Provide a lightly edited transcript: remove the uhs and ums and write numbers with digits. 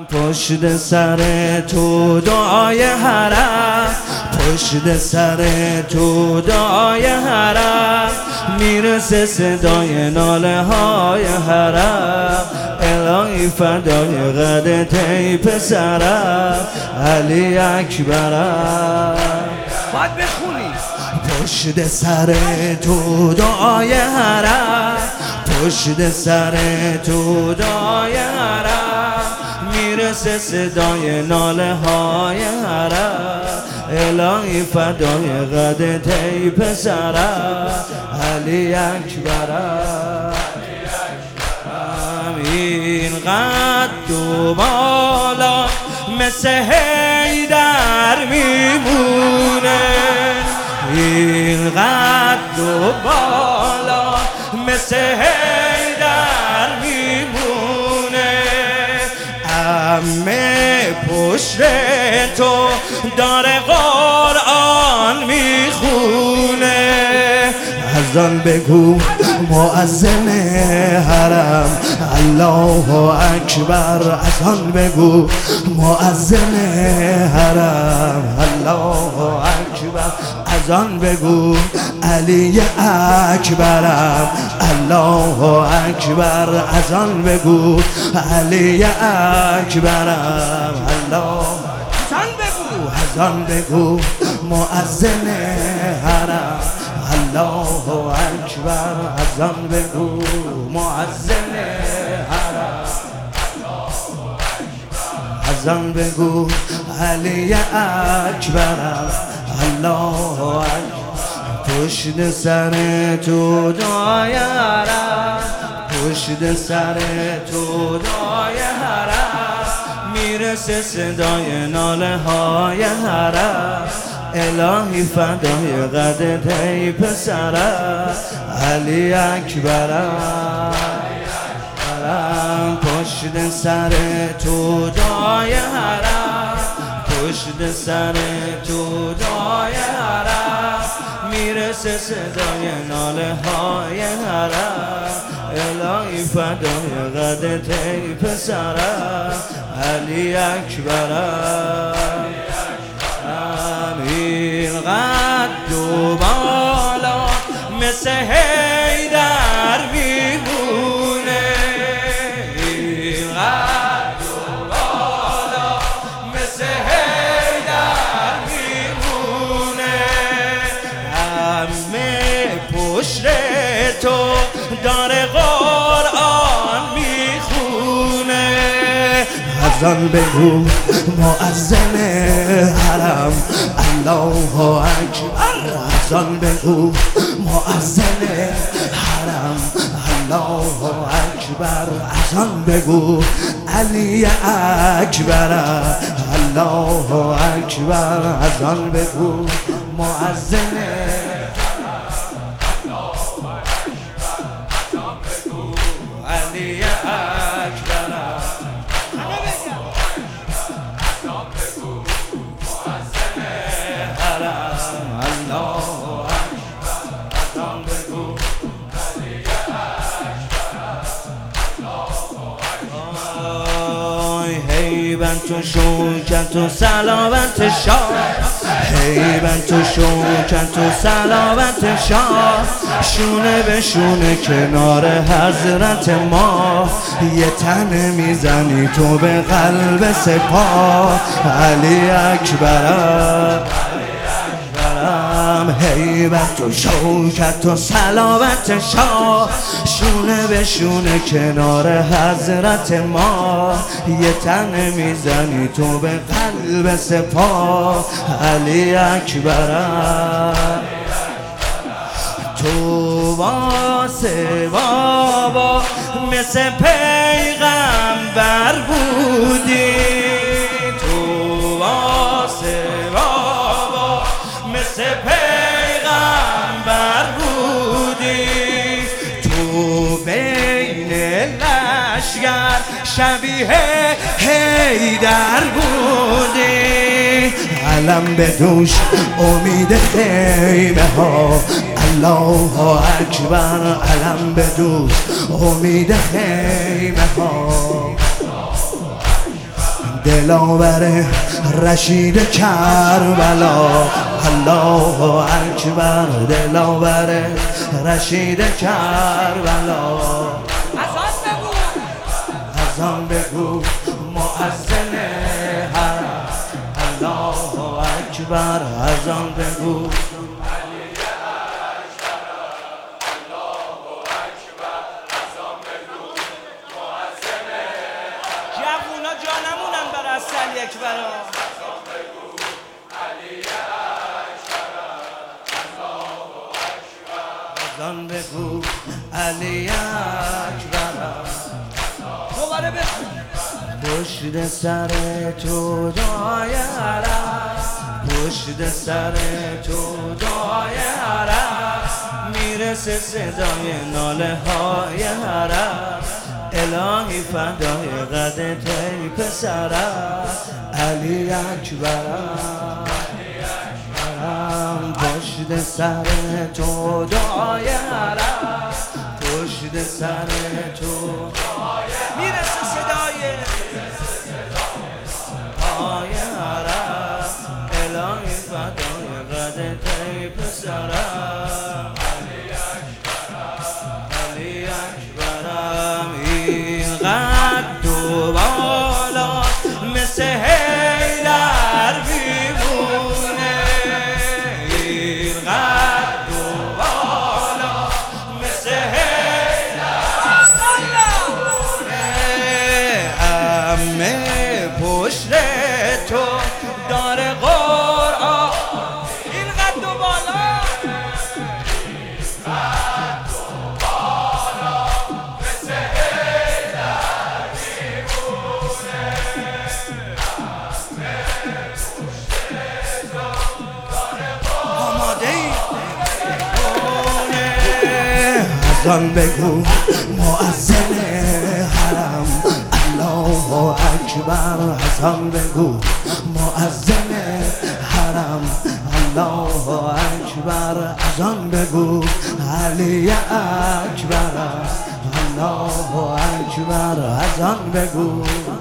پشت سر تو دعای حرم، پشت سر تو دعای حرم، میرسه صدای ناله های حرم. الهی فدای قدت ای پسرم، علی اکبرم. باید بخونی. پشت سر تو دعای حرم، پشت سر تو دعای حرم، میرسه صدای ناله های حرم. الهی فدای قدت ای پسرم، علی اکبرم. این قد و بالا مثل حیدر میمونه، این قد و بالا مثل حیدر میمونه. عمه پشت تو داره قرآن میخونه. اذان بگو مؤذن حرم، الله اکبر. اذان بگو مؤذن حرم، الله اکبر. اذان بگو علی اکبرم، الله اکبر. اذان بگو علی اکبرم، الله. اذان بگو مؤذن حرم، الله اکبر. اذان بگو مؤذن حرم، اذان بگو علی اکبرم، الله اکبر. پشت سر تو دعای حرم، پشت سر تو دعای حرم، میرسه صدای ناله های حرم. الهی فدای قدت ای پسرم، علی اکبرم. پشت سر تو دعای حرم، پشت سر تو دعای حرم، میرسه صدای ناله های حرم. الهی فدای قدت ای پسرم، علی اکبرم. این قد و بالا مثل حیدر میمونه، این قد و بالا مثل حیدر میمونه. همه پشت تو داره قرآن میخونه. اذان بگو مؤذن حرم، الله اکبر. اذان بگو مؤذن حرم، الله اکبر. اذان بگو علی اکبر، الله اکبر. اذان بگو مؤذن علی اکبر. هیبت و شوکت و صلابت شاه، هیبت و شوکت و صلابت شاه، شونه به شونه کنار حضرت ما. یه تن میزنی تو به قلب سپاه، علی اکبرم. هیبت و شوکت و صلابت شاه، شونه به شونه کنار حضرت ما. یه تن میزنی تو به قلب سپاه، علی اکبرم. تو واسه بابا مثل پیغمبر بودی، تو واسه بابا مثل پیغمبر بودی. تو بین لشگر شبیه حیدر بودی. علم به دوش امید خیمه ها، الله اکبر. علم به دوش امید خیمه ها، دلاور رشید کربلا، الله اکبر دلاور رشید کربلا. اذان بگو مؤذن حرم، الله اکبر اذان بگو. جوونا جا نمونن برای علی اکبر. اذان بگو علی اکبر. دوباره بگو. پشت سر تو دایره، پشت سر تو دایره، میرسه صدای ناله های حرم. الهی فدای قدت ای پسرم، علی اکبرم. پشت سر تو دایره، پشت سر تو میرسه صدای پای حرم. الهی فدای قدت ای پسرم، علی اکبرم. این قد و بالا مثل حیدر بیمونه، این قد و بالا مثل حیدر. همه پشت تو داره قرآن، این قد و بالا مثل حیدر میمونه. آماده ای؟ اذان بگو مؤذن حرم، الله اکبر. اذان بگو مؤذن حرم، الله اکبر. اذان بگو علی اکبر، الله اکبر. اذان بگو